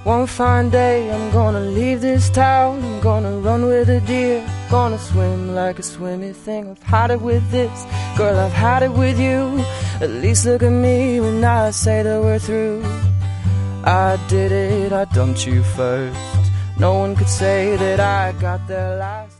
One fine day I'm gonna leave this town, I'm gonna run with a deer, gonna swim like a swimmy thing. I've had it with this, girl, I've had it with you. At least look at me when I say that we're through. I did it, I dumped you first. No one could say that I got there last.